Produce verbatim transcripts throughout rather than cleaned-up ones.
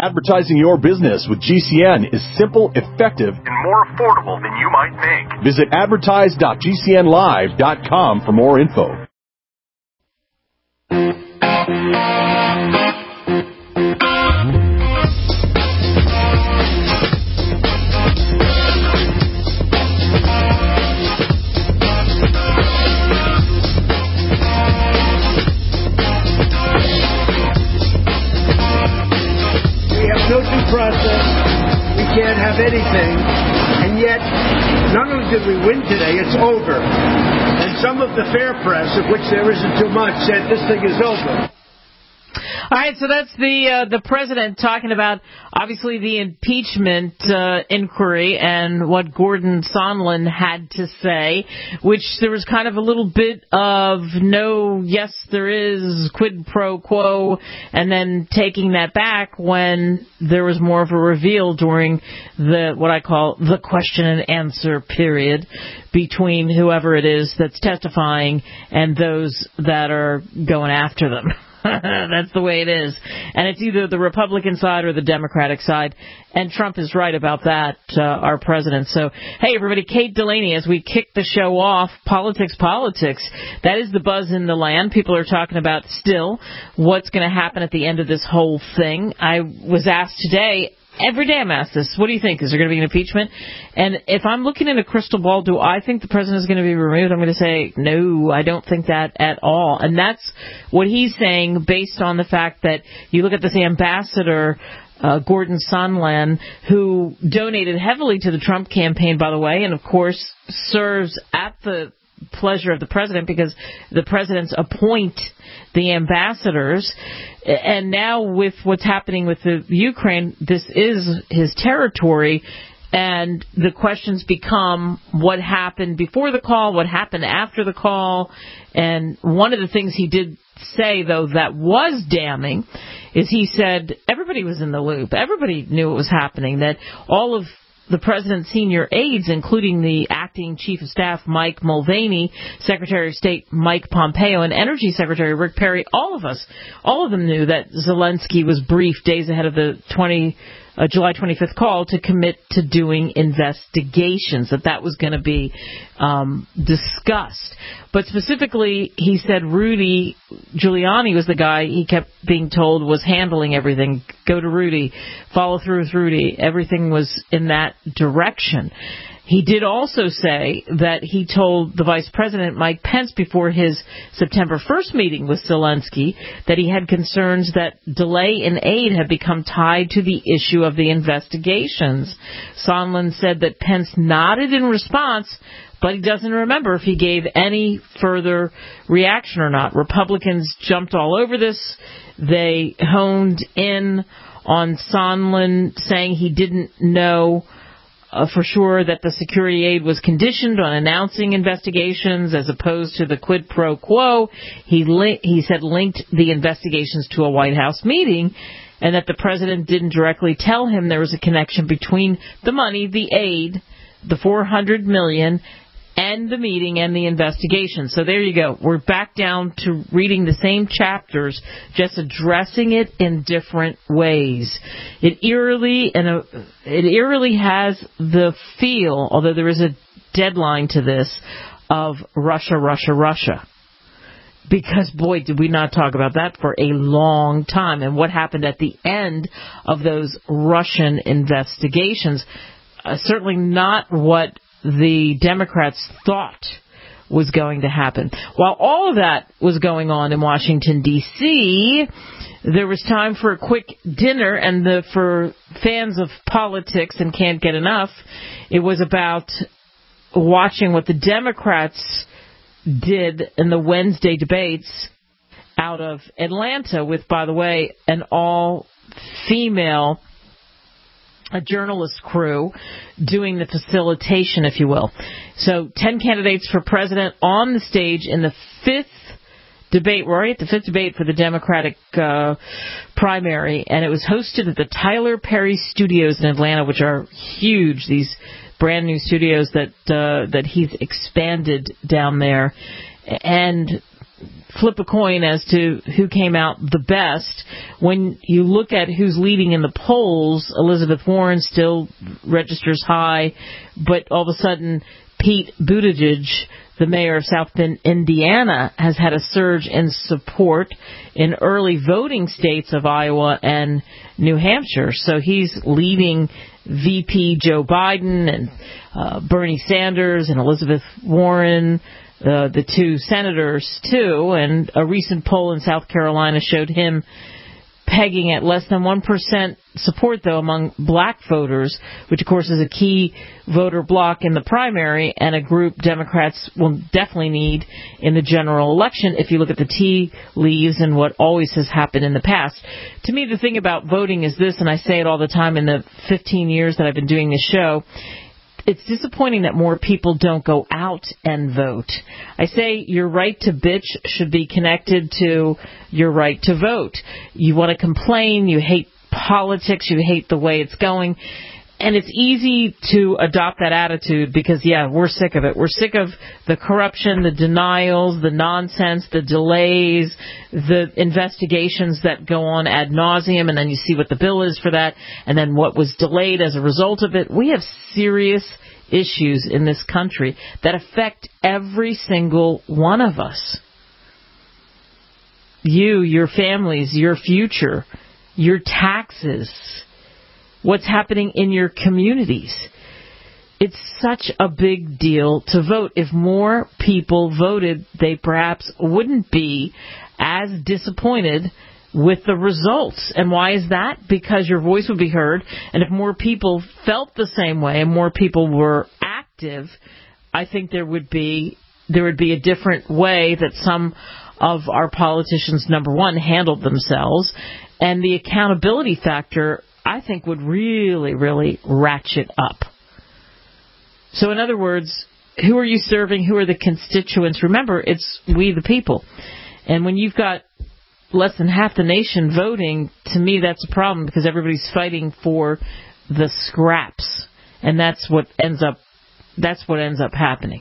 Advertising your business with G C N is simple, effective, and more affordable than you might think. Visit advertise dot g c n live dot com for more info. No due process, we can't have anything, and yet not only did we win today, it's over. And some of the fair press, of which there isn't too much, said this thing is over. All right, so that's the uh, the president talking about, obviously, the impeachment uh, inquiry and what Gordon Sondland had to say, which there was kind of a little bit of no, yes, there is, quid pro quo, and then taking that back when there was more of a reveal during the what I call the question and answer period between whoever it is that's testifying and those that are going after them. That's the way it is. And it's either the Republican side or the Democratic side. And Trump is right about that, uh, our president. So, hey, everybody, Kate Delaney, as we kick the show off, politics, politics. That is the buzz in the land. People are talking about still what's going to happen at the end of this whole thing. I was asked today, every day I'm asked this, what do you think? Is there going to be an impeachment? And if I'm looking in a crystal ball, do I think the president is going to be removed? I'm going to say, no, I don't think that at all. And that's what he's saying based on the fact that you look at this ambassador, uh, Gordon Sondland, who donated heavily to the Trump campaign, by the way, and, of course, serves at the pleasure of the president because the presidents appoint the ambassadors. And now with what's happening with the Ukraine, this is his territory. And the questions become what happened before the call, what happened after the call. And one of the things he did say, though, that was damning is he said everybody was in the loop. Everybody knew what was happening, that all of the president's senior aides, including the acting chief of staff, Mike Mulvaney, Secretary of State Mike Pompeo, and Energy Secretary Rick Perry, all of us, all of them knew that Zelensky was briefed days ahead of the twenty Uh, July twenty-fifth call to commit to doing investigations, that that was going to be um, discussed. But specifically, he said Rudy Giuliani was the guy he kept being told was handling everything. Go to Rudy, follow through with Rudy. Everything was in that direction. He did also say that he told the Vice President, Mike Pence, before his September first meeting with Zelensky, that he had concerns that delay in aid had become tied to the issue of the investigations. Sondland said that Pence nodded in response, but he doesn't remember if he gave any further reaction or not. Republicans jumped all over this. They honed in on Sondland, saying he didn't know Uh, for sure that the security aid was conditioned on announcing investigations as opposed to the quid pro quo. He li- he said linked the investigations to a White House meeting, and that the president didn't directly tell him there was a connection between the money, the aid, the four hundred million dollars, and the meeting and the investigation. So there you go. We're back down to reading the same chapters, just addressing it in different ways. It eerily and uh, it eerily has the feel, although there is a deadline to this, of Russia, Russia, Russia. Because, boy, did we not talk about that for a long time. And what happened at the end of those Russian investigations, uh, certainly not what the Democrats thought was going to happen. While all of that was going on in Washington, D C, there was time for a quick dinner, and the, for fans of politics and can't get enough, it was about watching what the Democrats did in the Wednesday debates out of Atlanta with, by the way, an all-female a journalist crew doing the facilitation, if you will. So ten candidates for president on the stage in the fifth debate. We're already at the fifth debate for the Democratic uh, primary, and it was hosted at the Tyler Perry Studios in Atlanta, which are huge, these brand new studios that uh, that he's expanded down there. And flip a coin as to who came out the best. When you look at who's leading in the polls, Elizabeth Warren still registers high, but all of a sudden Pete Buttigieg, the mayor of South Bend, Indiana, has had a surge in support in early voting states of Iowa and New Hampshire. So he's leading V P Joe Biden and uh, Bernie Sanders and Elizabeth Warren, Uh, the two senators, too, and a recent poll in South Carolina showed him pegging at less than one percent support, though, among black voters, which, of course, is a key voter bloc in the primary and a group Democrats will definitely need in the general election if you look at the tea leaves and what always has happened in the past. To me, the thing about voting is this, and I say it all the time in the fifteen years that I've been doing this show, it's disappointing that more people don't go out and vote. I say your right to bitch should be connected to your right to vote. You want to complain, you hate politics, you hate the way it's going, and it's easy to adopt that attitude because, yeah, we're sick of it. We're sick of the corruption, the denials, the nonsense, the delays, the investigations that go on ad nauseum, and then you see what the bill is for that, and then what was delayed as a result of it. We have serious issues in this country that affect every single one of us. You, your families, your future, your taxes, what's happening in your communities. It's such a big deal to vote. If more people voted, they perhaps wouldn't be as disappointed with the results. And why is that? Because your voice would be heard. And if more people felt the same way and more people were active, I think there would be there would be a different way that some of our politicians, number one, handled themselves. And the accountability factor, I think, would really, really ratchet up. So in other words, who are you serving? Who are the constituents? Remember, it's we the people. And when you've got less than half the nation voting, to me that's a problem because everybody's fighting for the scraps. And that's what ends up that's what ends up happening.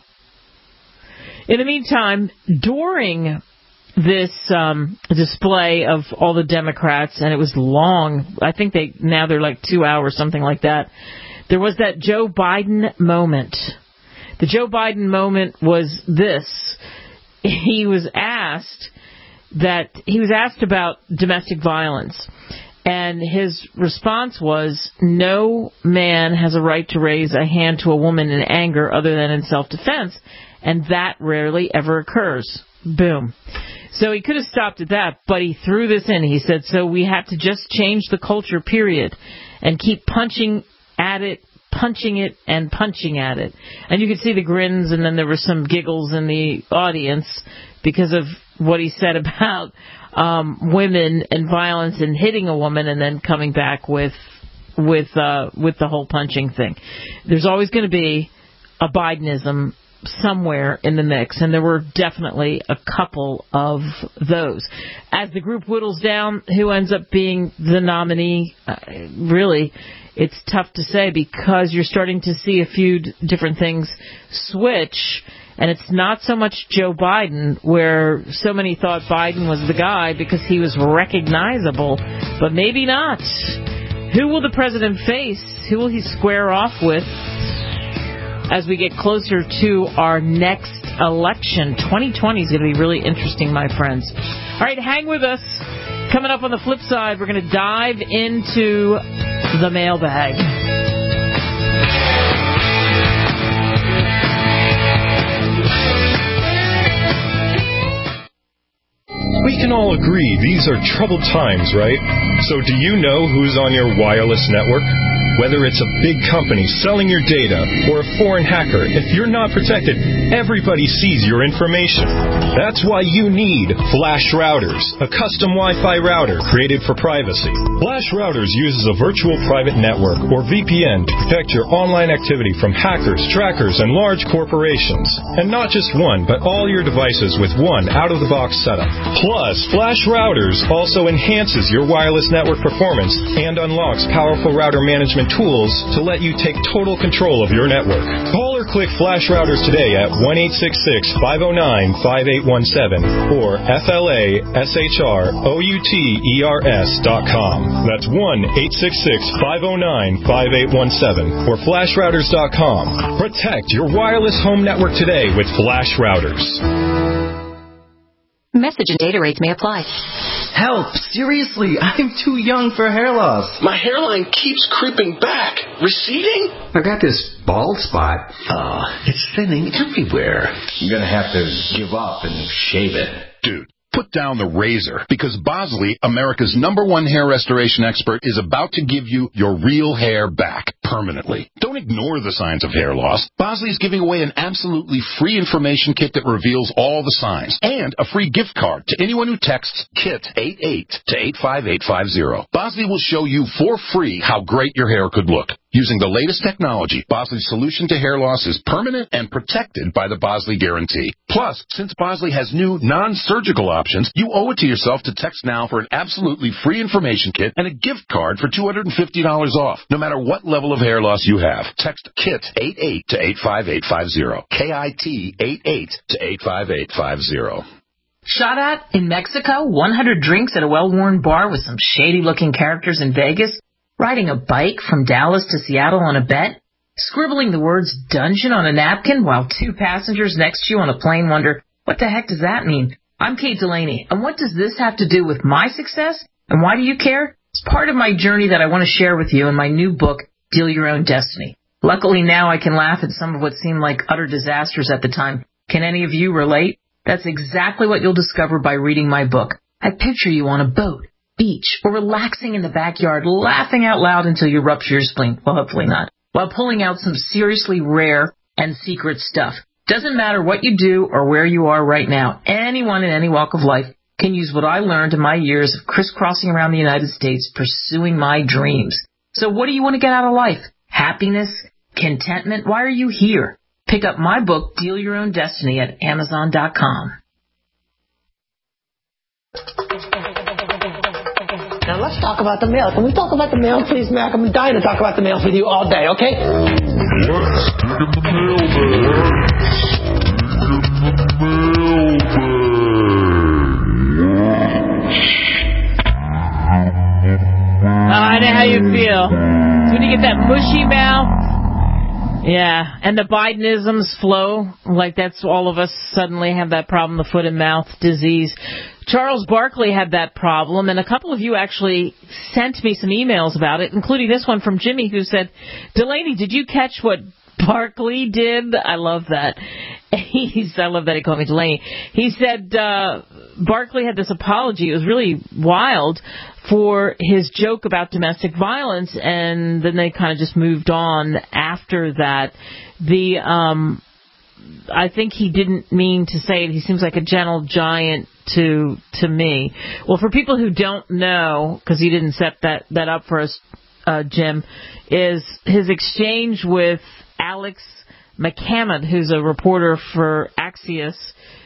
In the meantime, during this um, display of all the Democrats, and it was long. I think they now they're like two hours, something like that. There was that Joe Biden moment. The Joe Biden moment was this. He was asked that he was asked about domestic violence, and his response was, no man has a right to raise a hand to a woman in anger other than in self-defense, and that rarely ever occurs. Boom. So he could have stopped at that, but he threw this in. He said, so we have to just change the culture, period, and keep punching at it, punching it, and punching at it. And you could see the grins, and then there were some giggles in the audience because of what he said about um, women and violence and hitting a woman and then coming back with with uh, with the whole punching thing. There's always going to be a Bidenism somewhere in the mix, and there were definitely a couple of those. As the group whittles down who ends up being the nominee, uh, really, it's tough to say because you're starting to see a few d- different things switch, and it's not so much Joe Biden, where so many thought Biden was the guy because he was recognizable, but maybe not. Who will the president face? Who will he square off with as we get closer to our next election? twenty twenty is going to be really interesting, my friends. All right, hang with us. Coming up on the flip side, we're going to dive into the mailbag. We can all agree these are troubled times, right? So do you know who's on your wireless network? Whether it's a big company selling your data or a foreign hacker, if you're not protected, everybody sees your information. That's why you need Flash Routers, a custom Wi-Fi router created for privacy. Flash Routers uses a virtual private network, or V P N, to protect your online activity from hackers, trackers, and large corporations. And not just one, but all your devices with one out-of-the-box setup. Plus, Flash Routers also enhances your wireless network performance and unlocks powerful router management and tools to let you take total control of your network. Call or click Flash Routers today at one eight six six, five oh nine, five eight one seven or F L A S H R O U T E R S dot com. That's one eight six six, five oh nine, five eight one seven or flash routers dot com. Protect your wireless home network today with Flash Routers. Message and data rates may apply. Help! Seriously, I'm too young for hair loss. My hairline keeps creeping back. Receding? I got this bald spot. Oh, it's thinning everywhere. I'm gonna have to give up and shave it. Dude, put down the razor, because Bosley, America's number one hair restoration expert, is about to give you your real hair back permanently. Don't ignore the signs of hair loss. Bosley is giving away an absolutely free information kit that reveals all the signs, and a free gift card to anyone who texts KIT eighty-eight to eight five eight five zero. Bosley will show you for free how great your hair could look. Using the latest technology, Bosley's solution to hair loss is permanent and protected by the Bosley Guarantee. Plus, since Bosley has new non-surgical options, you owe it to yourself to text now for an absolutely free information kit and a gift card for two hundred fifty dollars off, no matter what level of hair loss you have. Text KIT eighty-eight to eight five eight five zero. K I T eighty-eight to eight five eight five zero. Shot at in Mexico, one hundred drinks at a well-worn bar with some shady-looking characters in Vegas, riding a bike from Dallas to Seattle on a bet, scribbling the words dungeon on a napkin while two passengers next to you on a plane wonder, what the heck does that mean? I'm Kate Delaney, and what does this have to do with my success? And why do you care? It's part of my journey that I want to share with you in my new book, Deal Your Own Destiny. Luckily now I can laugh at some of what seemed like utter disasters at the time. Can any of you relate? That's exactly what you'll discover by reading my book. I picture you on a boat, beach, or relaxing in the backyard, laughing out loud until you rupture your spleen. Well, hopefully not. While pulling out some seriously rare and secret stuff. Doesn't matter what you do or where you are right now. Anyone in any walk of life can use what I learned in my years of crisscrossing around the United States pursuing my dreams. So what do you want to get out of life? Happiness? Contentment? Why are you here? Pick up my book, Deal Your Own Destiny, at amazon dot com. Now let's talk about the mail. Can we talk about the mail, please, Mac? I'm dying to talk about the mails with you all day, okay? Let's dig in the mailbag. Oh, I know how you feel. When you get that mushy mouth. Yeah, and the Bidenisms flow, like that's all of us suddenly have that problem, the foot and mouth disease. Charles Barkley had that problem, and a couple of you actually sent me some emails about it, including this one from Jimmy, who said, Delaney, did you catch what Barkley did? I love that. He's, I love that he called me Delaney. He said uh, Barkley had this apology. It was really wild for his joke about domestic violence, and then they kind of just moved on after that. The um, I think he didn't mean to say it. He seems like a gentle giant to to me. Well, for people who don't know, because he didn't set that, that up for us, uh, Jim, is his exchange with Alex McCammon, who's a reporter for Axios,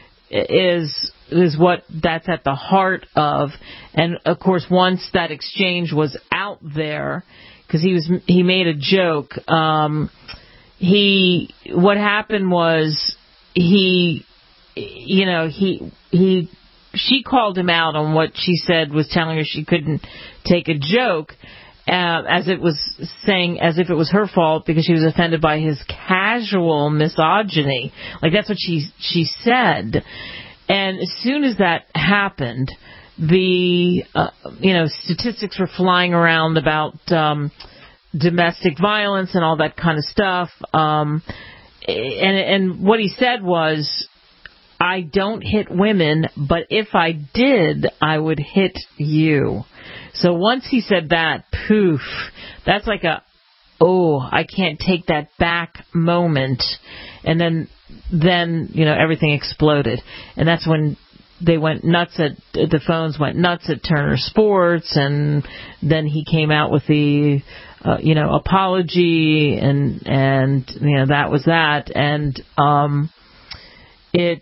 is is what that's at the heart of. And of course, once that exchange was out there, because he was he made a joke. Um, he what happened was he, you know, he he she called him out on what she said was telling her she couldn't take a joke. Uh, as it was saying, as if it was her fault because she was offended by his casual misogyny. Like, that's what she she said. And as soon as that happened, the, uh, you know, statistics were flying around about um, domestic violence and all that kind of stuff. Um, and, and what he said was, I don't hit women, but if I did, I would hit you. So once he said that, poof, that's like a, oh, I can't take that back moment. And then, then, you know, everything exploded. And that's when they went nuts at, the phones went nuts at Turner Sports. And then he came out with the, uh, you know, apology. And, and, you know, that was that. And, um, it,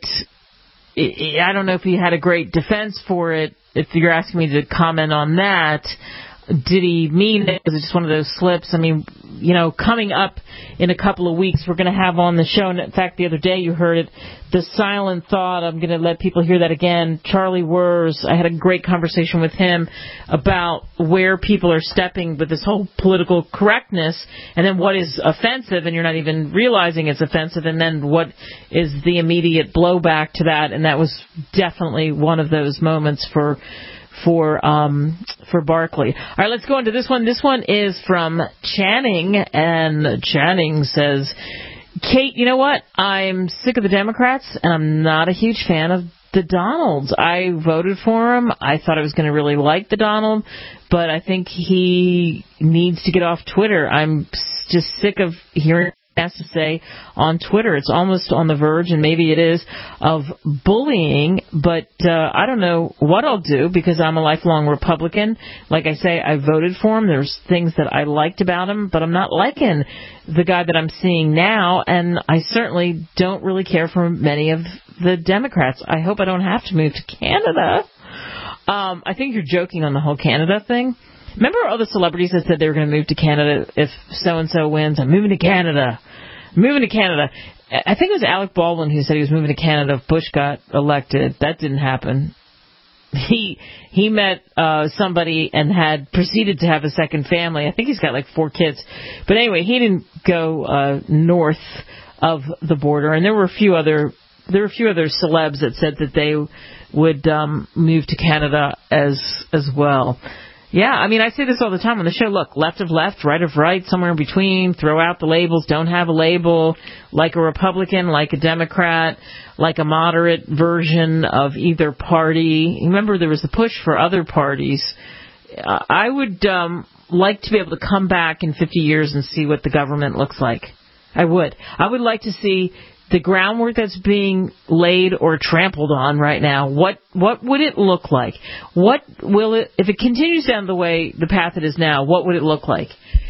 it, I don't know if he had a great defense for it. If you're asking me to comment on that, Did he mean it? Was it just one of those slips? I mean, you know, coming up in a couple of weeks, we're going to have on the show, and in fact, the other day you heard it, the silent thought. I'm going to let people hear that again. Charlie Wurz, I had a great conversation with him about where people are stepping with this whole political correctness, and then what is offensive, and you're not even realizing it's offensive, and then what is the immediate blowback to that, and that was definitely one of those moments for for um for Barkley. All right, let's go into this one. This one is from Channing, and Channing says, Kate, you know what? I'm sick of the Democrats, and I'm not a huge fan of the Donalds. I voted for him. I thought I was going to really like the Donald, but I think he needs to get off Twitter. I'm just sick of hearing has to say on Twitter. It's almost on the verge, and maybe it is, of bullying, but uh, I don't know what I'll do because I'm a lifelong Republican. Like I say, I voted for him. There's things that I liked about him, but I'm not liking the guy that I'm seeing now, and I certainly don't really care for many of the Democrats. I hope I don't have to move to Canada. Um, I think you're joking on the whole Canada thing. Remember all the celebrities that said they were going to move to Canada if so-and-so wins? I'm moving to Canada. I'm moving to Canada. I think it was Alec Baldwin who said he was moving to Canada if Bush got elected. That didn't happen. He he met uh, somebody and had proceeded to have a second family. I think he's got like four kids. But anyway, he didn't go uh, north of the border. And there were a few other there were a few other celebs that said that they would um, move to Canada as as well. Yeah, I mean, I say this all the time on the show. Look, left of left, right of right, somewhere in between. Throw out the labels. Don't have a label. Like a Republican, like a Democrat, like a moderate version of either party. Remember, there was the push for other parties. Uh, I would um, like to be able to come back in fifty years and see what the government looks like. I would. I would like to see the groundwork that's being laid or trampled on right now. What what would it look like? What will it, if it continues down the way, the path it is now, what would it look like?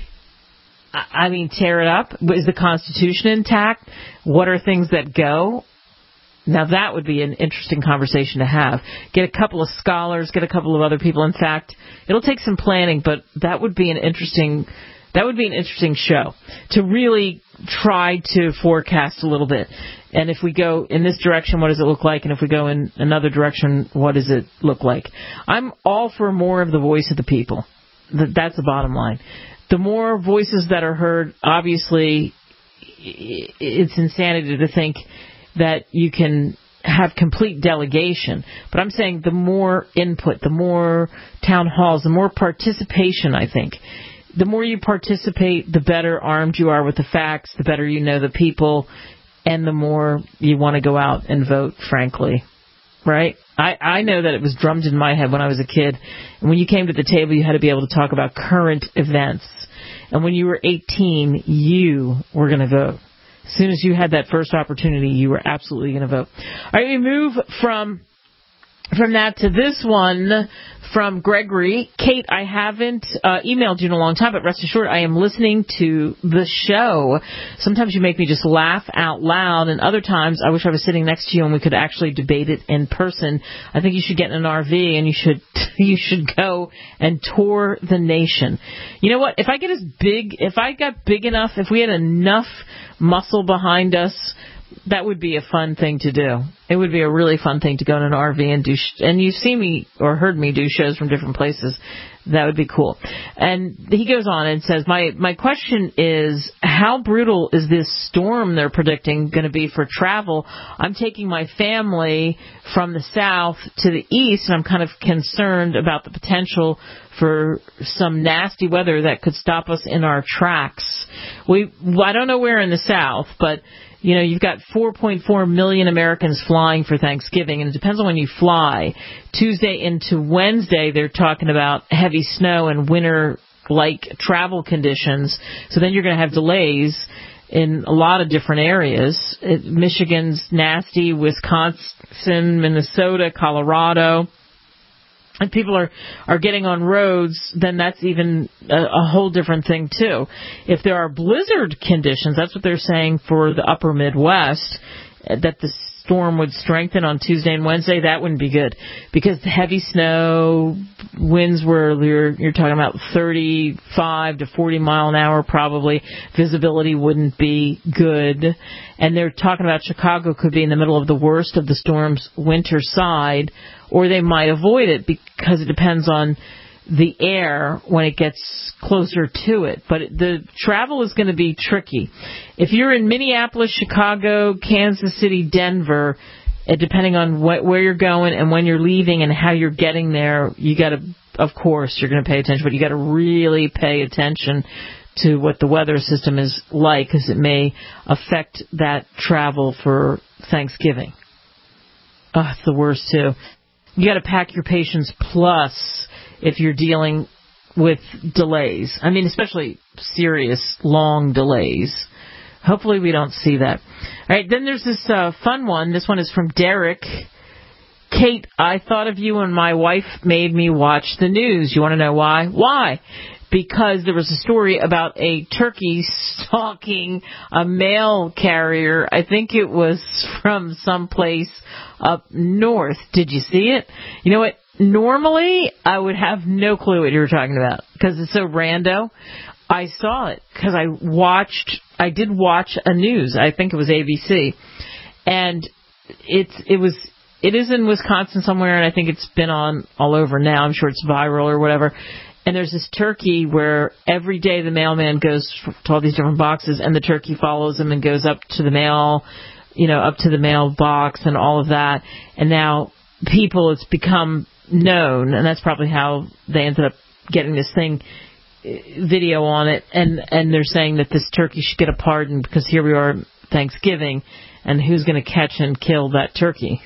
I mean, tear it up? Is the Constitution intact? What are things that go? Now, that would be an interesting conversation to have. Get a couple of scholars, get a couple of other people. In fact, it'll take some planning, but that would be an interesting That would be an interesting show to really try to forecast a little bit. And if we go in this direction, what does it look like? And if we go in another direction, what does it look like? I'm all for more of the voice of the people. That's the bottom line. The more voices that are heard, obviously, it's insanity to think that you can have complete delegation. But I'm saying the more input, the more town halls, the more participation, I think. The more you participate, the better armed you are with the facts, the better you know the people, and the more you want to go out and vote, frankly. Right? I, I know that it was drummed in my head when I was a kid. And when you came to the table, you had to be able to talk about current events. And when you were eighteen, you were going to vote. As soon as you had that first opportunity, you were absolutely going to vote. All right, we move from... From that to this one from Gregory. Kate, I haven't uh, emailed you in a long time, but rest assured I am listening to the show. Sometimes you make me just laugh out loud, and other times I wish I was sitting next to you and we could actually debate it in person. I think you should get in an R V and you should you should go and tour the nation. You know what? If I get as big, if I got big enough, if we had enough muscle behind us, that would be a fun thing to do. It would be a really fun thing to go in an R V and do, sh- and you've seen me or heard me do shows from different places. That would be cool. And he goes on and says, my, my question is, how brutal is this storm they're predicting going to be for travel? I'm taking my family from the south to the east, and I'm kind of concerned about the potential for some nasty weather that could stop us in our tracks. We, I don't know where in the south, but you know, you've got four point four million Americans flying for Thanksgiving, and it depends on when you fly. Tuesday into Wednesday, they're talking about heavy snow and winter-like travel conditions. So then you're going to have delays in a lot of different areas. It, Michigan's nasty, Wisconsin, Minnesota, Colorado. And people are, are getting on roads, then that's even a, a whole different thing, too. If there are blizzard conditions, that's what they're saying for the upper Midwest, that the storm would strengthen on Tuesday and Wednesday, that wouldn't be good because the heavy snow, winds were, you're, you're talking about thirty-five to forty mile an hour probably. Visibility wouldn't be good. And they're talking about Chicago could be in the middle of the worst of the storm's winter side, or they might avoid it because it depends on the air when it gets closer to it. But the travel is going to be tricky. If you're in Minneapolis, Chicago, Kansas City, Denver, depending on what, where you're going and when you're leaving and how you're getting there, you got to, of course, you're going to pay attention, but you got to really pay attention to what the weather system is like because it may affect that travel for Thanksgiving. Oh, it's the worst, too. You got to pack your patience plus if you're dealing with delays. I mean, especially serious, long delays. Hopefully we don't see that. All right, then there's this uh, fun one. This one is from Derek. Kate, I thought of you when my wife made me watch the news. You want to know why? Why? Because there was a story about a turkey stalking a mail carrier. I think it was from someplace up north. Did you see it? You know what? Normally, I would have no clue what you were talking about because it's so rando. I saw it because I watched, I did watch a news. I think it was A B C. And it's, it was, it is in Wisconsin somewhere, and I think it's been on all over now. I'm sure it's viral or whatever. And there's this turkey where every day the mailman goes to all these different boxes, and the turkey follows him and goes up to the mail, you know, up to the mailbox and all of that. And now people, it's become known, and that's probably how they ended up getting this thing, video on it, and, and they're saying that this turkey should get a pardon because here we are Thanksgiving, and who's going to catch and kill that turkey?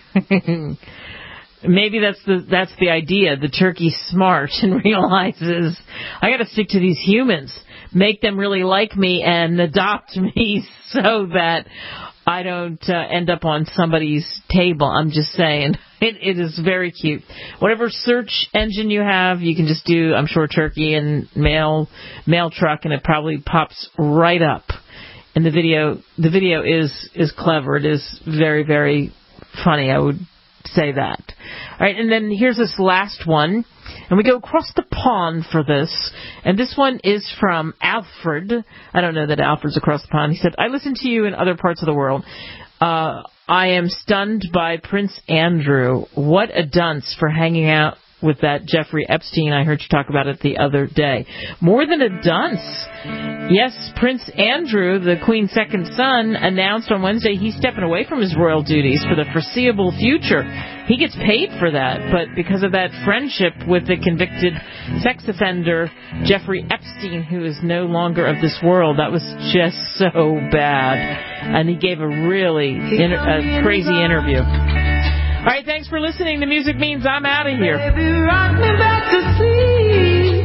Maybe that's the that's the idea. The turkey's smart and realizes I got to stick to these humans, make them really like me and adopt me so that I don't uh, end up on somebody's table. I'm just saying. It, it is very cute. Whatever search engine you have, you can just do, I'm sure, turkey and mail mail truck, and it probably pops right up. And the video the video is is clever. It is very, very funny, I would say that. All right, and then here's this last one. And we go across the pond for this. And this one is from Alfred. I don't know that Alfred's across the pond. He said, I listen to you in other parts of the world. Uh, I am stunned by Prince Andrew. What a dunce for hanging out with that Jeffrey Epstein. I heard you talk about it the other day. More than a dunce. Yes, Prince Andrew, the Queen's second son, announced on Wednesday he's stepping away from his royal duties for the foreseeable future. He gets paid for that, but because of that friendship with the convicted sex offender Jeffrey Epstein, who is no longer of this world, that was just so bad. And he gave a really inter- a crazy interview. All right, thanks for listening. The music means I'm out of here. Baby, rock me back to sleep.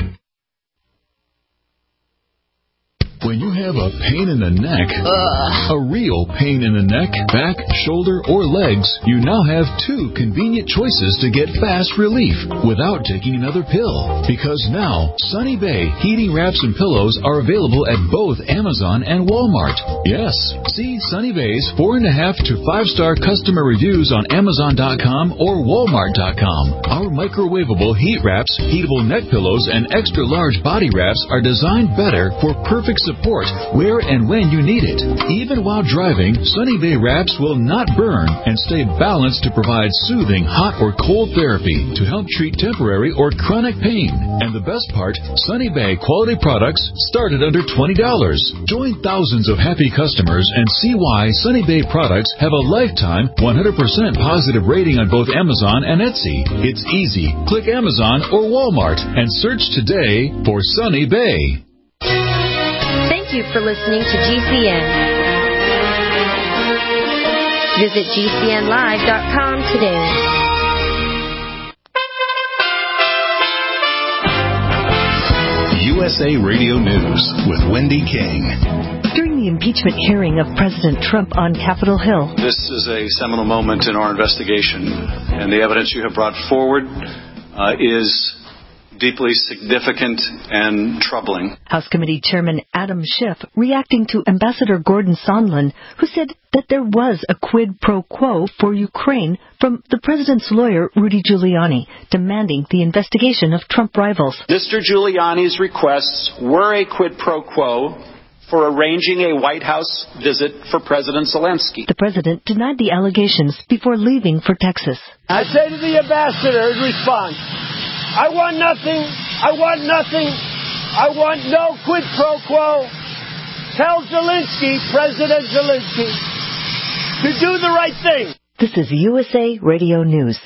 When you have a pain in the neck, Ugh. a real pain in the neck, back, shoulder, or legs, you now have two convenient choices to get fast relief without taking another pill. Because now, Sunny Bay heating wraps and pillows are available at both Amazon and Walmart. Yes, see Sunny Bay's four and a half to five star customer reviews on Amazon dot com or Walmart dot com. Our microwavable heat wraps, heatable neck pillows, and extra large body wraps are designed better for perfect support where and when you need it. Even while driving, Sunny Bay wraps will not burn and stay balanced to provide soothing hot or cold therapy to help treat temporary or chronic pain. And the best part, Sunny Bay quality products start at under twenty dollars. Join thousands of happy customers and see why Sunny Bay products have a lifetime one hundred percent positive rating on both Amazon and Etsy. It's easy. Click Amazon or Walmart and search today for Sunny Bay. Thank you for listening to G C N. Visit G C N live dot com today. U S A Radio News with Wendy King. During the impeachment hearing of President Trump on Capitol Hill. This is a seminal moment in our investigation, and the evidence you have brought forward uh, is deeply significant and troubling. House Committee Chairman Adam Schiff reacting to Ambassador Gordon Sondland, who said that there was a quid pro quo for Ukraine from the president's lawyer, Rudy Giuliani, demanding the investigation of Trump rivals. Mister Giuliani's requests were a quid pro quo for arranging a White House visit for President Zelensky. The president denied the allegations before leaving for Texas. I say to the ambassador in response, I want nothing, I want nothing, I want no quid pro quo. Tell Zelensky, President Zelensky, to do the right thing. This is U S A Radio News.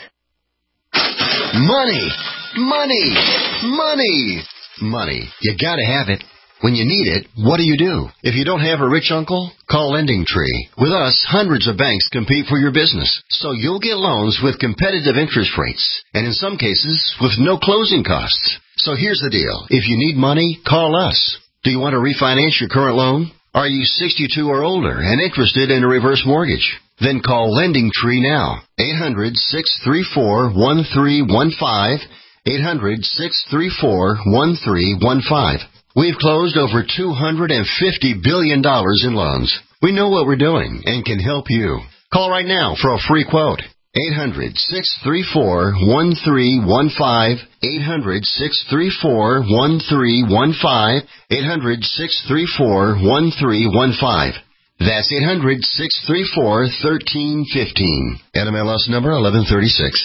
Money, money, money, money. You gotta have it. When you need it, what do you do? If you don't have a rich uncle, call Lending Tree. With us, hundreds of banks compete for your business, so you'll get loans with competitive interest rates, and in some cases, with no closing costs. So here's the deal. If you need money, call us. Do you want to refinance your current loan? Are you sixty-two or older and interested in a reverse mortgage? Then call Lending Tree now. eight hundred, six three four, one three one five. eight hundred, six three four, one three one five. We've closed over two hundred fifty billion dollars in loans. We know what we're doing and can help you. Call right now for a free quote. eight hundred, six three four, one three one five. eight hundred, six three four, one three one five. eight hundred, six three four, one three one five. That's eight hundred, six three four, one three one five. N M L S number eleven thirty-six.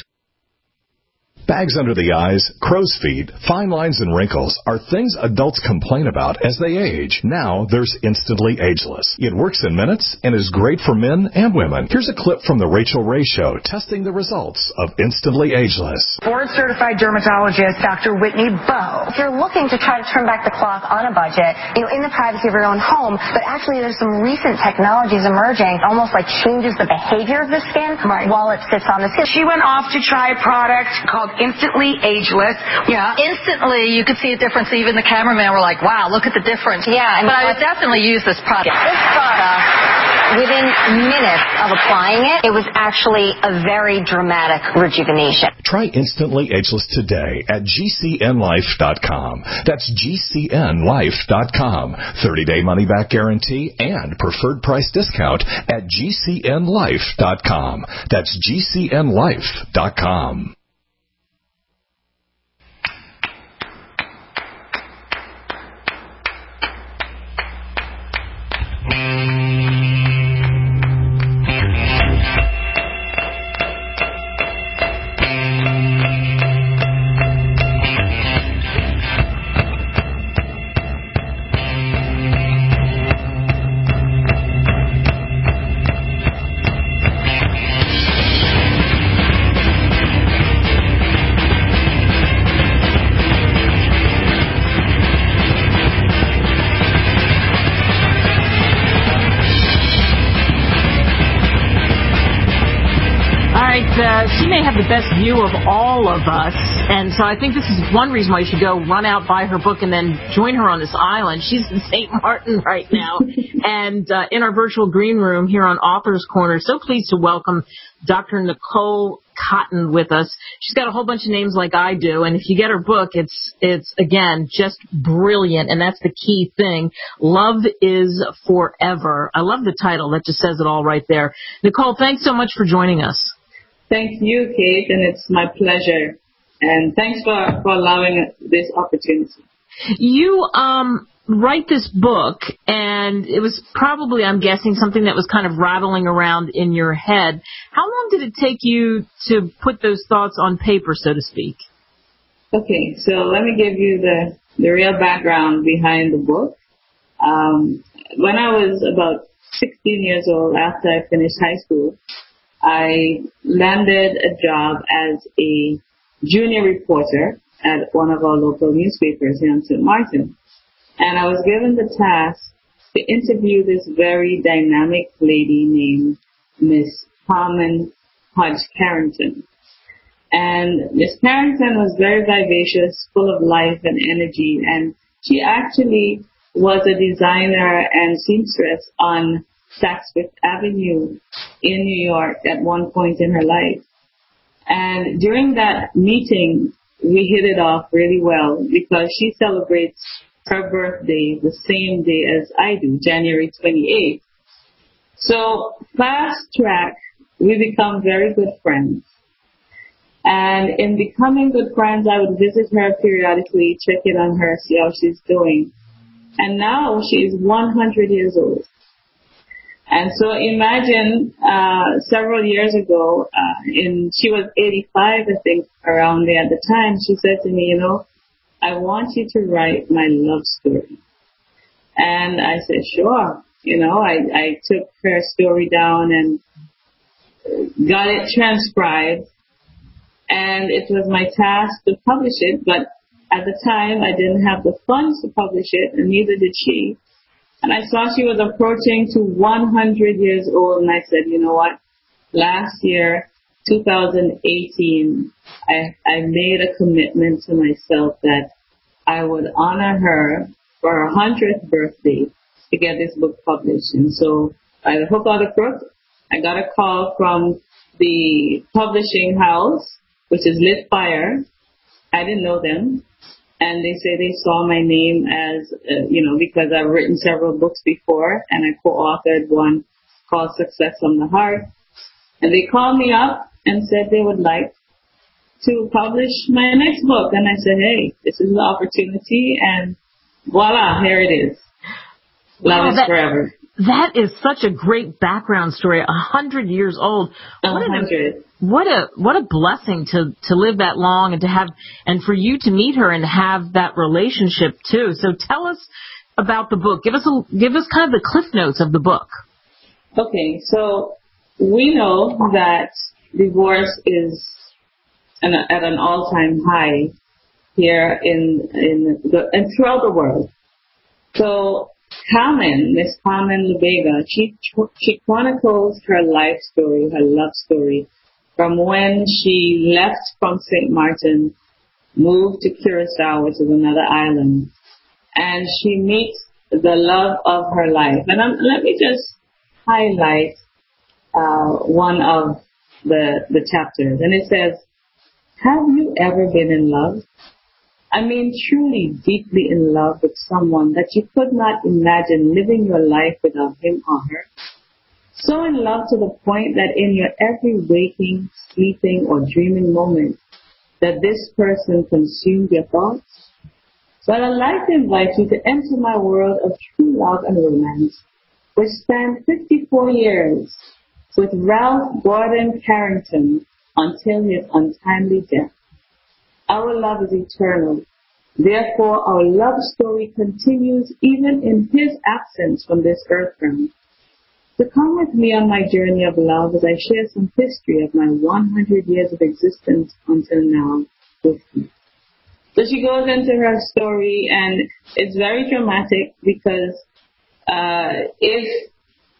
Bags under the eyes, crow's feet, fine lines, and wrinkles are things adults complain about as they age. Now there's Instantly Ageless. It works in minutes and is great for men and women. Here's a clip from The Rachel Ray Show testing the results of Instantly Ageless. Board-certified dermatologist Doctor Whitney Bowe. If you're looking to try to turn back the clock on a budget, you know, in the privacy of your own home, but actually there's some recent technologies emerging, almost like changes the behavior of the skin right. while it sits on the skin. She went off to try a product called Instantly Ageless. Yeah. Instantly, you could see a difference. Even the cameraman were like, wow, look at the difference. Yeah. And but I would definitely use this product. This product, within minutes of applying it, it was actually a very dramatic rejuvenation. Try Instantly Ageless today at G C N life dot com. That's G C N life dot com. thirty-day money-back guarantee and preferred price discount at G C N life dot com. That's G C N life dot com. Uh, she may have the best view of all of us, and so I think this is one reason why you should go run out, buy her book, and then join her on this island. She's in Saint Martin right now, and uh, in our virtual green room here on Author's Corner. So pleased to welcome Doctor Nicole Cotton with us. She's got a whole bunch of names like I do, and if you get her book, it's, it's again, just brilliant, and that's the key thing. Love is Forever. I love the title. That just says it all right there. Nicole, thanks so much for joining us. Thank you, Kate, and it's my pleasure. And thanks for, for allowing this opportunity. You um, write this book, and it was probably, I'm guessing, something that was kind of rattling around in your head. How long did it take you to put those thoughts on paper, so to speak? Okay, so let me give you the, the real background behind the book. Um, when I was about sixteen years old, after I finished high school, I landed a job as a junior reporter at one of our local newspapers here in Saint Martin. And I was given the task to interview this very dynamic lady named Miss Carmen Hodge Carrington. And Miss Carrington was very vivacious, full of life and energy, and she actually was a designer and seamstress on Saks Fifth Avenue in New York at one point in her life. And during that meeting, we hit it off really well because she celebrates her birthday the same day as I do, January twenty-eighth. So fast track, we become very good friends. And in becoming good friends, I would visit her periodically, check in on her, see how she's doing. And now she's one hundred years old. And so imagine uh, several years ago, uh, in she was eighty-five, I think, around there at the time, she said to me, you know, I want you to write my love story. And I said, sure. You know, I, I took her story down and got it transcribed. And it was my task to publish it, but at the time I didn't have the funds to publish it, and neither did she. And I saw she was approaching to one hundred years old, and I said, you know what? Last year, two thousand eighteen, I, I made a commitment to myself that I would honor her for her hundredth birthday to get this book published. And so, by the hook or the crook, I got a call from the publishing house, which is Lit Fire. I didn't know them. And they say they saw my name as, uh, you know, because I've written several books before, and I co-authored one called Success from the Heart. And they called me up and said they would like to publish my next book. And I said, hey, this is the opportunity, and voila, here it is. Love wow, is that, forever. That is such a great background story. A hundred years old. A hundred. What a what a blessing to to live that long and to have and for you to meet her and have that relationship too. So tell us about the book. Give us a give us kind of the cliff notes of the book. Okay, so we know that divorce is an, at an all-time high here in in the and throughout the world. So Carmen, Miss Carmen Lubega, she she chronicles her life story, her love story, from when she left from Saint Martin, moved to Curacao, which is another island, and she meets the love of her life. And um, let me just highlight uh, one of the the chapters, and it says, "Have you ever been in love? I mean, truly deeply in love with someone that you could not imagine living your life without him or her? So in love to the point that in your every waking, sleeping, or dreaming moment, that this person consumed your thoughts? Well, I'd like to invite you to enter my world of true love and romance, which spanned fifty-four years, with Ralph Gordon Carrington until his untimely death. Our love is eternal. Therefore, our love story continues even in his absence from this earth realm. So come with me on my journey of love as I share some history of my one hundred years of existence until now with you." So she goes into her story, and it's very dramatic because uh, if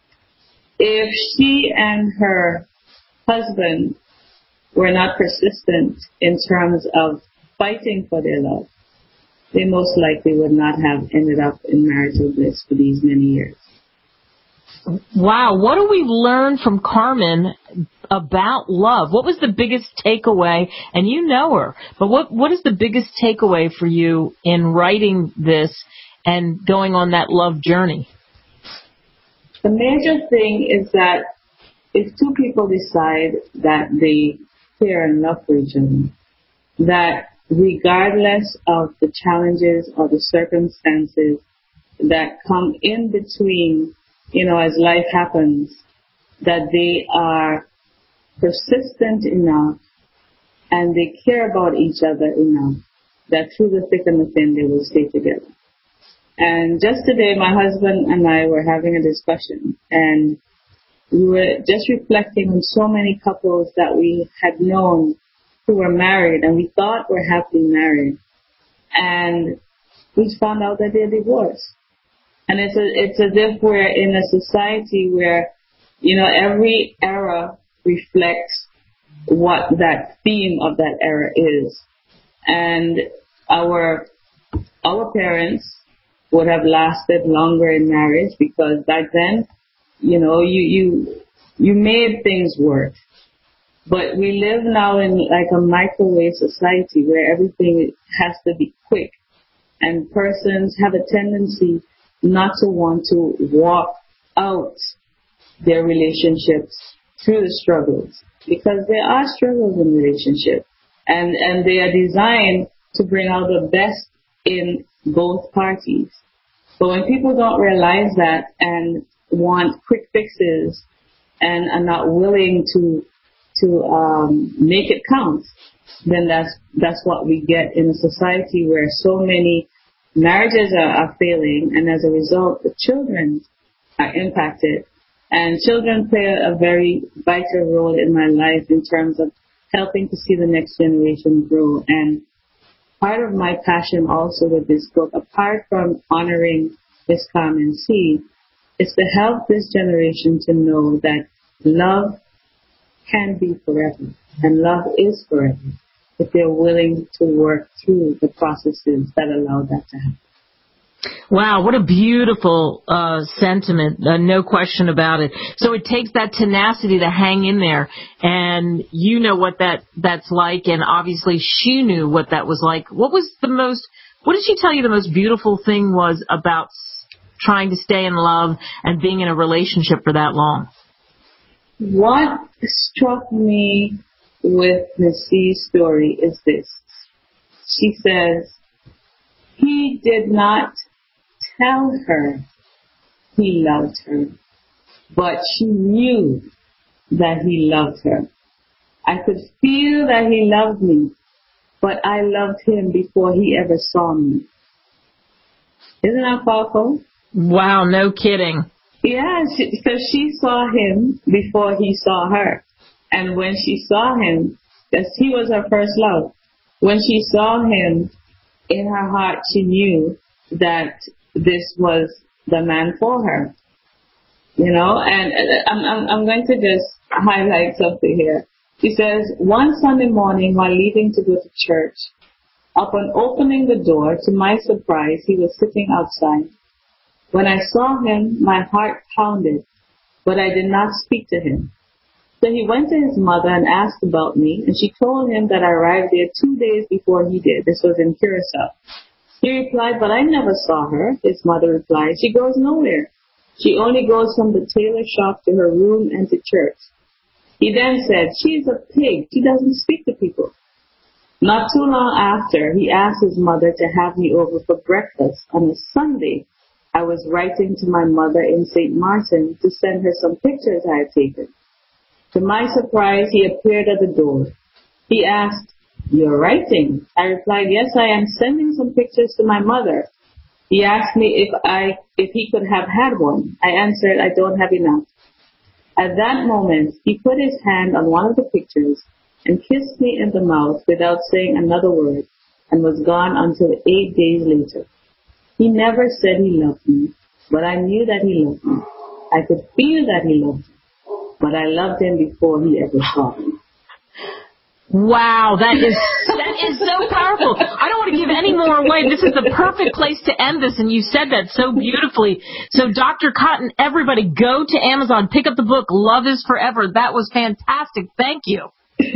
if she and her husband were not persistent in terms of fighting for their love, they most likely would not have ended up in marital bliss for these many years. Wow, what do we learn from Carmen about love? What was the biggest takeaway? And you know her, but what what is the biggest takeaway for you in writing this and going on that love journey? The major thing is that if two people decide that they care and love for each other, that regardless of the challenges or the circumstances that come in between, you know, as life happens, that they are persistent enough and they care about each other enough that through the thick and the thin they will stay together. And just today, my husband and I were having a discussion, and we were just reflecting on so many couples that we had known who were married and we thought were happily married, and we found out that they're divorced. And it's a, it's as if we're in a society where, you know, every era reflects what that theme of that era is. And our our parents would have lasted longer in marriage because back then, you know, you you you made things work. But we live now in like a microwave society where everything has to be quick. And persons have a tendency not to want to walk out their relationships through the struggles, because there are struggles in relationships, and, and they are designed to bring out the best in both parties. But when people don't realize that and want quick fixes and are not willing to to um, make it count, then that's that's what we get in a society where so many marriages are, are failing, and as a result, the children are impacted. And children play a very vital role in my life in terms of helping to see the next generation grow. And part of my passion also with this book, apart from honoring Miss Carmen C., is to help this generation to know that love can be forever, and love is forever, if they're willing to work through the processes that allow that to happen. Wow, what a beautiful uh, sentiment, uh, no question about it. So it takes that tenacity to hang in there, and you know what that that's like, and obviously she knew what that was like. What was the most, what did she tell you the most beautiful thing was about trying to stay in love and being in a relationship for that long? What struck me with Miss C's story is this. She says, he did not tell her he loved her, but she knew that he loved her. I could feel that he loved me, but I loved him before he ever saw me. Isn't that powerful? Wow, no kidding. Yeah, she, so she saw him before he saw her. And when she saw him, because he was her first love, when she saw him, in her heart she knew that this was the man for her. You know, and I'm, I'm, I'm going to just highlight something here. She says, one Sunday morning while leaving to go to church, upon opening the door, to my surprise, he was sitting outside. When I saw him, my heart pounded, but I did not speak to him. So he went to his mother and asked about me, and she told him that I arrived there two days before he did. This was in Curacao. He replied, but I never saw her. His mother replied, she goes nowhere. She only goes from the tailor shop to her room and to church. He then said, she is a pig. She doesn't speak to people. Not too long after, he asked his mother to have me over for breakfast on a Sunday. I was writing to my mother in Saint Martin to send her some pictures I had taken. To my surprise, he appeared at the door. He asked, you're writing? I replied, yes, I am sending some pictures to my mother. He asked me if I, if he could have had one. I answered, I don't have enough. At that moment, he put his hand on one of the pictures and kissed me in the mouth without saying another word, and was gone until eight days later. He never said he loved me, but I knew that he loved me. I could feel that he loved me, but I loved him before he ever saw me. Wow, that is that is so powerful. I don't want to give any more away. This is the perfect place to end this, and you said that so beautifully. So, Doctor Cotton, everybody go to Amazon, pick up the book, Love is Forever. That was fantastic. Thank you.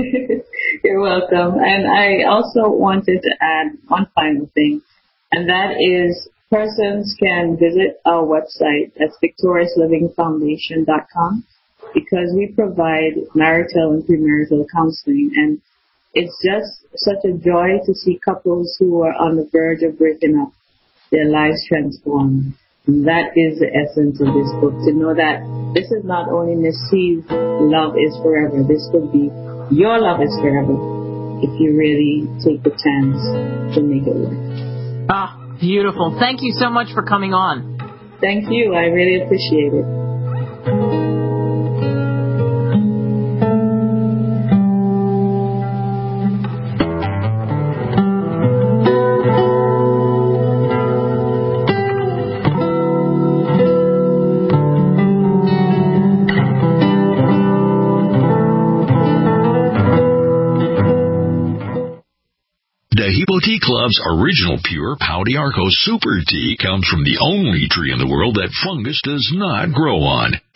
You're welcome. And I also wanted to add one final thing, and that is persons can visit our website. That's victorious living foundation dot com. Because we provide marital and premarital counseling, and it's just such a joy to see couples who are on the verge of breaking up, their lives transformed. And that is the essence of this book, to know that this is not only Miss C's love is forever, this could be your love is forever if you really take the chance to make it work. Ah, beautiful. Thank you so much for coming on. Thank you. I really appreciate it. Tea Club's original pure Pau d'Arco Super Tea comes from the only tree in the world that fungus does not grow on.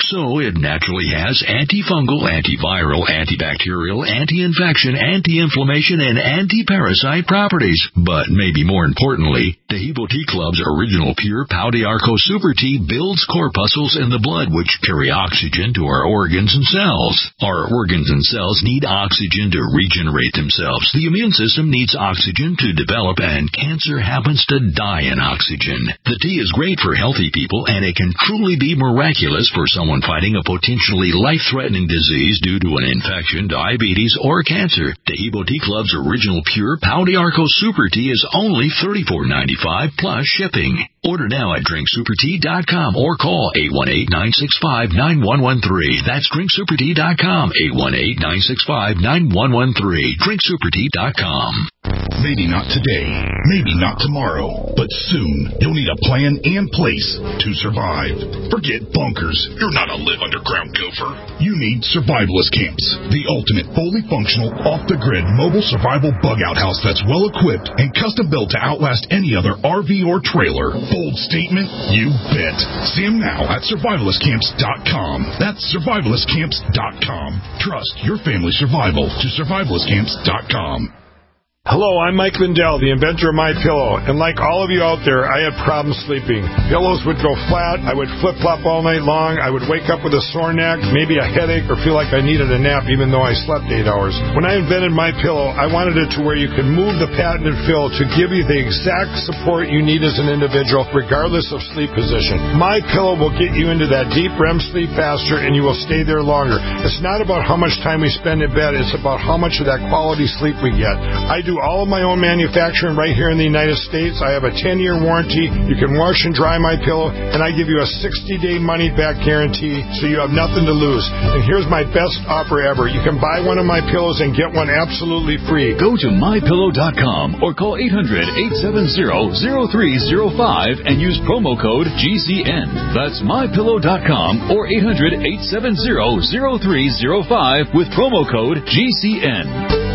So it naturally has antifungal, antiviral, antibacterial, anti-infection, anti-inflammation, and anti-parasite properties. But maybe more importantly, Taheebo Tea Club's original pure Pau de Arco Super Tea builds corpuscles in the blood which carry oxygen to our organs and cells. Our organs and cells need oxygen to regenerate themselves. The immune system needs oxygen to develop, and cancer happens to die in oxygen. The tea is great for healthy people, and it can truly be miraculous for someone fighting a potentially life-threatening disease due to an infection, diabetes, or cancer. Taheebo Tea Club's original pure Pau de Arco Super Tea is only thirty-four ninety-five plus shipping. Order now at drink super tea dot com or call eight one eight, nine six five, nine one one three. That's drink super tea dot com, eight one eight, nine six five, nine one one three. drink super tea dot com. Maybe not today, maybe not tomorrow, but soon you'll need a plan and place to survive. Forget bunkers. You're not a live underground gopher. You need survivalist camps, the ultimate fully functional, off-the-grid mobile survival bug-out house that's well-equipped and custom-built to outlast any other R V or trailer. Bold statement? You bet. See them now at survivalist camps dot com. That's survivalist camps dot com. Trust your family's survival to survivalist camps dot com. Hello, I'm Mike Lindell, the inventor of MyPillow, and like all of you out there, I had problems sleeping. Pillows would go flat, I would flip-flop all night long, I would wake up with a sore neck, maybe a headache, or feel like I needed a nap even though I slept eight hours. When I invented MyPillow, I wanted it to where you could move the patented fill to give you the exact support you need as an individual, regardless of sleep position. MyPillow will get you into that deep R E M sleep faster, and you will stay there longer. It's not about how much time we spend in bed, it's about how much of that quality sleep we get. I do all of my own manufacturing right here in the United States. I have a ten-year warranty. You can wash and dry my pillow, and I give you a sixty-day money-back guarantee, so you have nothing to lose. And here's my best offer ever. You can buy one of my pillows and get one absolutely free. Go to my pillow dot com or call eight hundred, eight seven zero, zero three zero five and use promo code G C N. That's my pillow dot com or eight hundred, eight seven zero, zero three zero five with promo code G C N.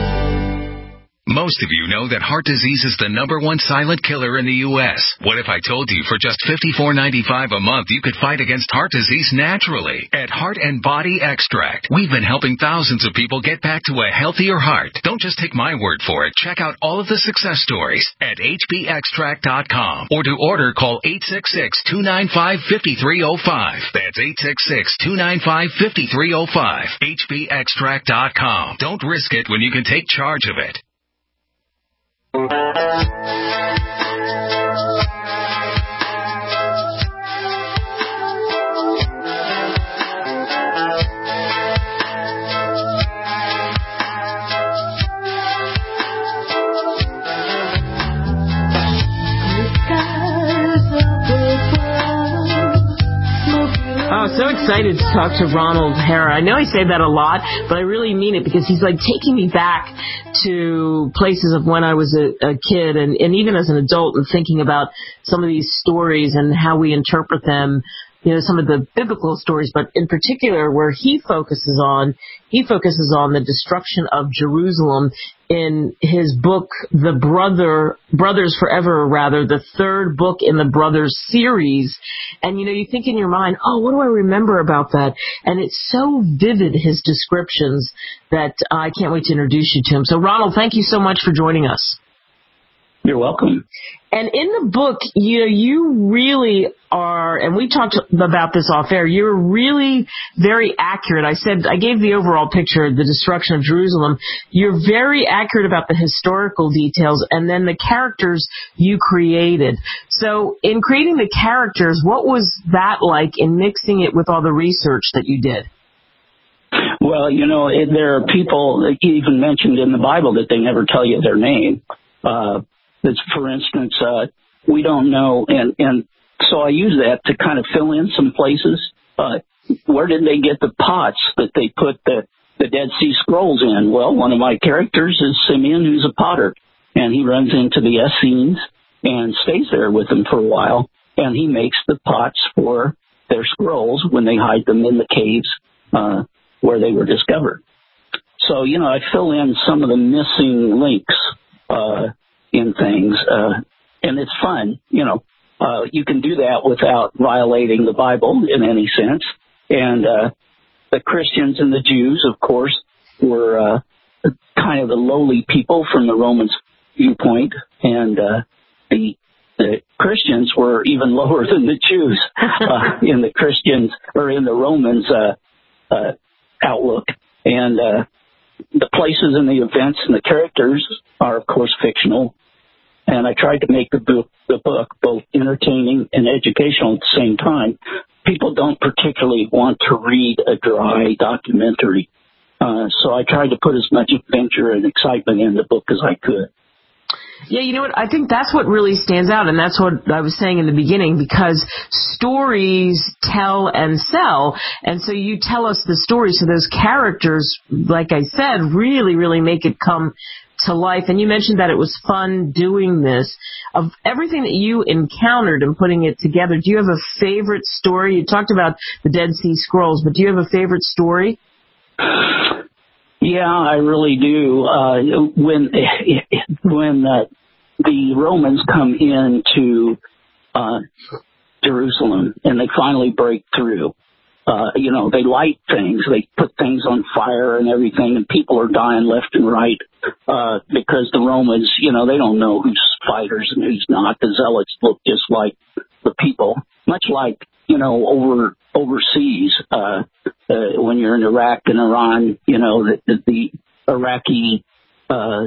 Most of you know that heart disease is the number one silent killer in the U S What if I told you for just fifty-four ninety-five a month you could fight against heart disease naturally? At Heart and Body Extract, we've been helping thousands of people get back to a healthier heart. Don't just take my word for it. Check out all of the success stories at H B extract dot com, or to order, call eight six six, two nine five, five three zero five. That's eight six six, two nine five, five three zero five. H B extract dot com. Don't risk it when you can take charge of it. Oh, so excited to talk to Ronald Hara. I know I say that a lot, but I really mean it because he's like taking me back to places of when I was a, a kid and, and even as an adult, and thinking about some of these stories and how we interpret them, you know, some of the biblical stories, but in particular where he focuses on, he focuses on the destruction of Jerusalem in his book, The Brother, Brothers Forever, or rather, the third book in the Brothers series. And, you know, you think in your mind, oh, what do I remember about that? And it's so vivid, his descriptions, that I can't wait to introduce you to him. So, Ronald, thank you so much for joining us. You're welcome. And in the book, you know, you really are, and we talked about this off air, you're really very accurate. I said, I gave the overall picture, the destruction of Jerusalem. You're very accurate about the historical details and then the characters you created. So in creating the characters, what was that like in mixing it with all the research that you did? Well, you know, it, there are people that you even mentioned in the Bible that they never tell you their name. Uh, That's, for instance, uh, we don't know, and, and so I use that to kind of fill in some places. Uh, where did they get the pots that they put the, the Dead Sea Scrolls in? Well, one of my characters is Simeon, who's a potter, and he runs into the Essenes and stays there with them for a while, and he makes the pots for their scrolls when they hide them in the caves uh, where they were discovered. So, you know, I fill in some of the missing links uh in things, uh, and it's fun. You know, uh, you can do that without violating the Bible in any sense, And uh, the Christians and the Jews, of course, were uh, kind of the lowly people from the Romans' viewpoint, and uh, the the Christians were even lower than the Jews uh, in the Christians or in the Romans' uh, uh, outlook. And uh, the places and the events and the characters are, of course, fictional. And I tried to make the book, the book both entertaining and educational at the same time. People don't particularly want to read a dry documentary. Uh, so I tried to put as much adventure and excitement in the book as I could. Yeah, you know what? I think that's what really stands out, and that's what I was saying in the beginning, because stories tell and sell, and so you tell us the story, so those characters, like I said, really, really make it come to life. And you mentioned that it was fun doing this. Of everything that you encountered and putting it together, do you have a favorite story? You talked about the Dead Sea Scrolls, but do you have a favorite story? Yeah, I really do. Uh, when when uh, the Romans come into uh, Jerusalem and they finally break through, uh, you know, they light things, they put things on fire and everything, and people are dying left and right uh, because the Romans, you know, they don't know who's fighters and who's not. The zealots look just like the people, much like, you know, over overseas, uh, uh, when you're in Iraq and Iran, you know, the, the, the Iraqi uh,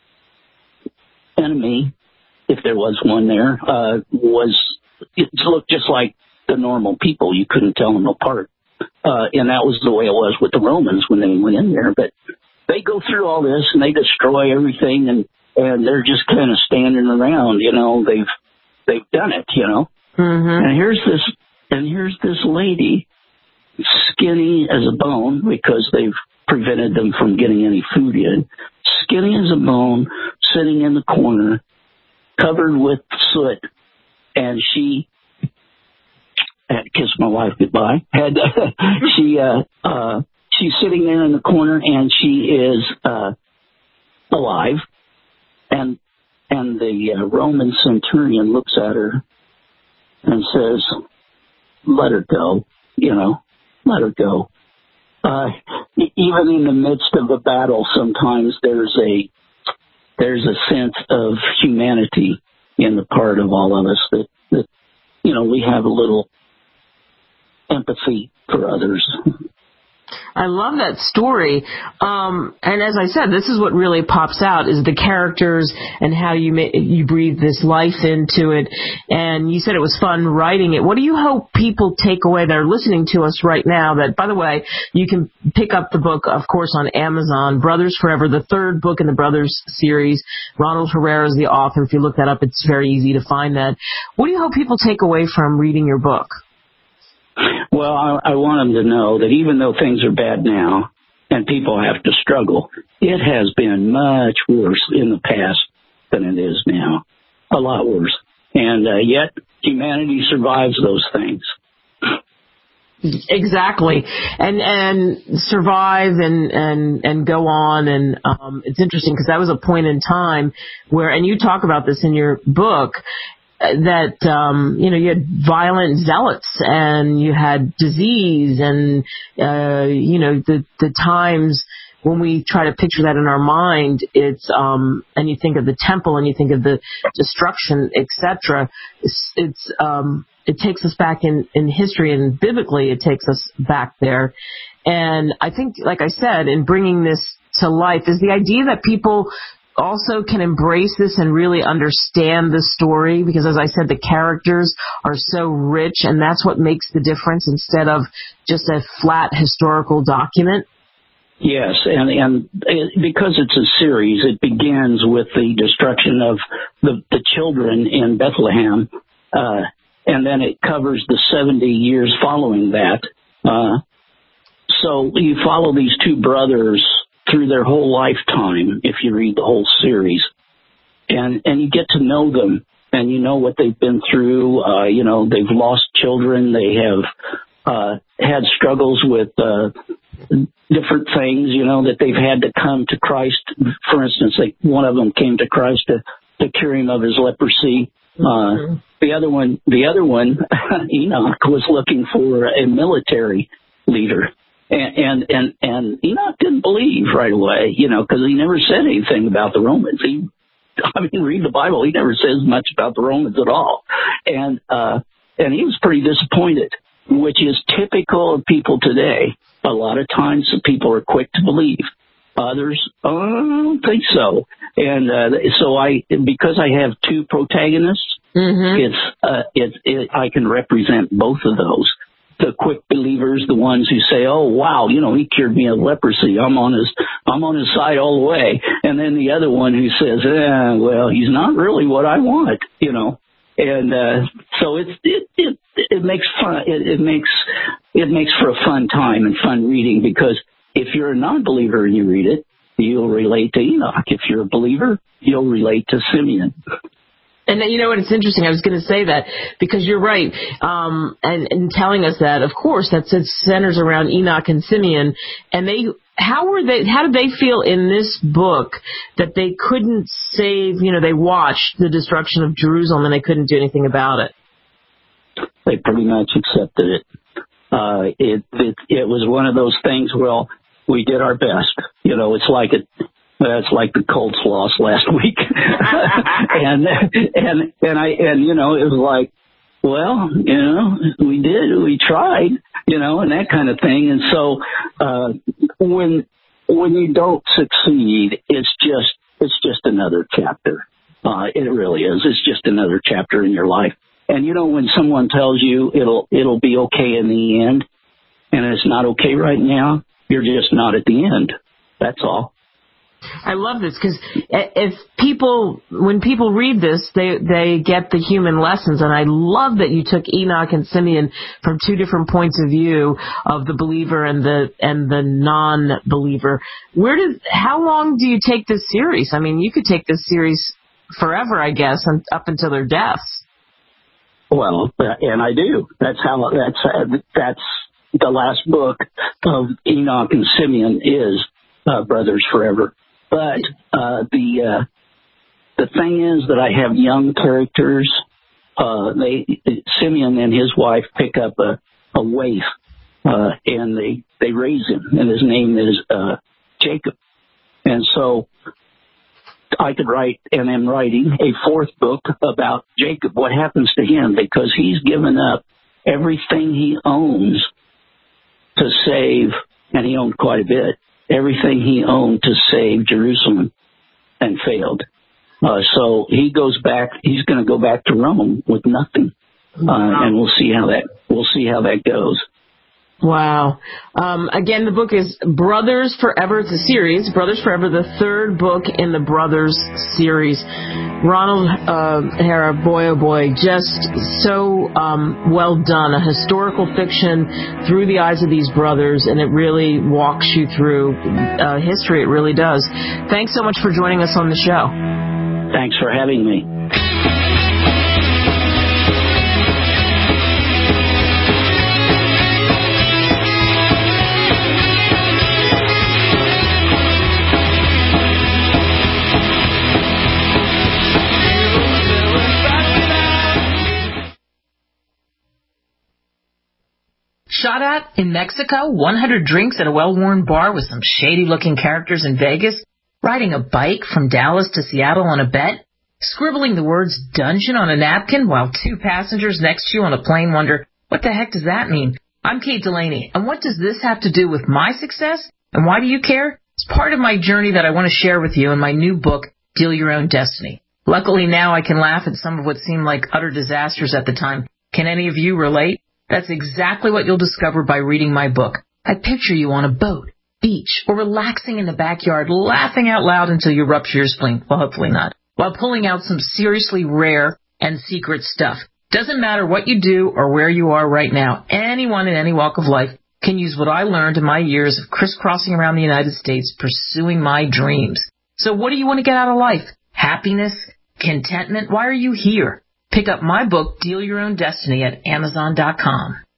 enemy, if there was one there, uh, was, it looked just like the normal people. You couldn't tell them apart. Uh, and that was the way it was with the Romans when they went in there. But they go through all this and they destroy everything, and, and they're just kind of standing around, you know, they've, they've done it, you know. Mm-hmm. And here's this, and here's this lady, skinny as a bone because they've prevented them from getting any food in, skinny as a bone, sitting in the corner, covered with soot, and she had to kiss my wife goodbye. Had she uh, uh, she's sitting there in the corner, and she is uh, alive, and and the uh, Roman centurion looks at her and says, "Let her go, you know, let her go." Uh, even in the midst of a battle, sometimes there's a there's a sense of humanity in the part of all of us that, that you know, we have a little empathy for others. I love that story. Um, and as I said, this is what really pops out is the characters and how you ma- you breathe this life into it. And you said it was fun writing it. What do you hope people take away that are listening to us right now? That, by the way, you can pick up the book, of course, on Amazon, Brothers Forever, the third book in the Brothers series. Ronald Herrera is the author. If you look that up, it's very easy to find that. What do you hope people take away from reading your book? Well, I, I want them to know that even though things are bad now and people have to struggle, it has been much worse in the past than it is now. A lot worse. And uh, yet humanity survives those things. Exactly. And and survive and, and, and go on. And um, it's interesting because that was a point in time where, and you talk about this in your book, that, um, you know, you had violent zealots and you had disease and, uh, you know, the, the times when we try to picture that in our mind, it's, um, and you think of the temple and you think of the destruction, et cetera. It's, it's, um, it takes us back in, in history, and biblically it takes us back there. And I think, like I said, in bringing this to life is the idea that people also can embrace this and really understand the story, because as I said, the characters are so rich, and that's what makes the difference instead of just a flat historical document. Yes, and, and because it's a series, it begins with the destruction of the, the children in Bethlehem, uh, and then it covers the seventy years following that. Uh, so you follow these two brothers through their whole lifetime, if you read the whole series, and and you get to know them, and you know what they've been through. Uh, you know, they've lost children, they have uh, had struggles with uh, different things. You know, that they've had to come to Christ. For instance, like one of them came to Christ to, to cure him of his leprosy. Uh, the other one, the other one, Enoch, was looking for a military leader. And, and, and, and Enoch didn't believe right away, you know, because he never said anything about the Romans. He, I mean, read the Bible, he never says much about the Romans at all. And, uh, and he was pretty disappointed, which is typical of people today. A lot of times the people are quick to believe. Others, oh, I don't think so. And, uh, so I, because I have two protagonists, mm-hmm. it's, uh, it, it, I can represent both of those. The quick believers, the ones who say, "Oh, wow, you know, he cured me of leprosy. I'm on his, I'm on his side all the way." And then the other one who says, eh, "Well, he's not really what I want," you know. And uh, so it's it it it makes fun. It, it makes it makes for a fun time and fun reading, because if you're a non-believer and you read it, you'll relate to Enoch. If you're a believer, you'll relate to Simeon. And you know what? It's interesting. I was going to say that because you're right. Um, and, and telling us that, of course, that it centers around Enoch and Simeon. And they, how were they, how did they feel in this book that they couldn't save, you know, they watched the destruction of Jerusalem and they couldn't do anything about it? They pretty much accepted it. Uh, it, it, it was one of those things, well, we did our best. You know, it's like it. That's like the Colts lost last week. and, and, and I, and, you know, it was like, well, you know, we did, we tried, you know, and that kind of thing. And so, uh, when, when you don't succeed, it's just, it's just another chapter. Uh, it really is. It's just another chapter in your life. And, you know, when someone tells you it'll, it'll be okay in the end, and it's not okay right now, you're just not at the end. That's all. I love this because if people, when people read this, they they get the human lessons, and I love that you took Enoch and Simeon from two different points of view of the believer and the and the non-believer. Where does how long do you take this series? I mean, you could take this series forever, I guess, and up until their deaths. Well, and I do. That's how that's that's the last book of Enoch and Simeon is uh, Brothers Forever. But uh, the uh, the thing is that I have young characters. Uh, they Simeon and his wife pick up a, a waif, uh, and they, they raise him, and his name is uh, Jacob. And so I could write, and am writing a fourth book about Jacob. What happens to him, because he's given up everything he owns to save, and he owned quite a bit. Everything he owned to save Jerusalem, and failed. Uh, so he goes back. He's going to go back to Rome with nothing, uh, wow. and we'll see how that we'll see how that goes. Wow. Um, again, the book is Brothers Forever. It's a series, Brothers Forever, the third book in the Brothers series. Ronald uh, Hara, boy, oh boy, just so um, well done. A historical fiction through the eyes of these brothers, and it really walks you through uh, history. It really does. Thanks so much for joining us on the show. Thanks for having me. Shot at in Mexico, one hundred drinks at a well-worn bar with some shady-looking characters in Vegas, riding a bike from Dallas to Seattle on a bet, scribbling the words dungeon on a napkin while two passengers next to you on a plane wonder, what the heck does that mean? I'm Kate Delaney, and what does this have to do with my success? And why do you care? It's part of my journey that I want to share with you in my new book, Deal Your Own Destiny. Luckily now I can laugh at some of what seemed like utter disasters at the time. Can any of you relate? That's exactly what you'll discover by reading my book. I picture you on a boat, beach, or relaxing in the backyard, laughing out loud until you rupture your spleen. Well, hopefully not. While pulling out some seriously rare and secret stuff. Doesn't matter what you do or where you are right now. Anyone in any walk of life can use what I learned in my years of crisscrossing around the United States pursuing my dreams. So what do you want to get out of life? Happiness? Contentment? Why are you here? Pick up my book, Deal Your Own Destiny, at Amazon dot com.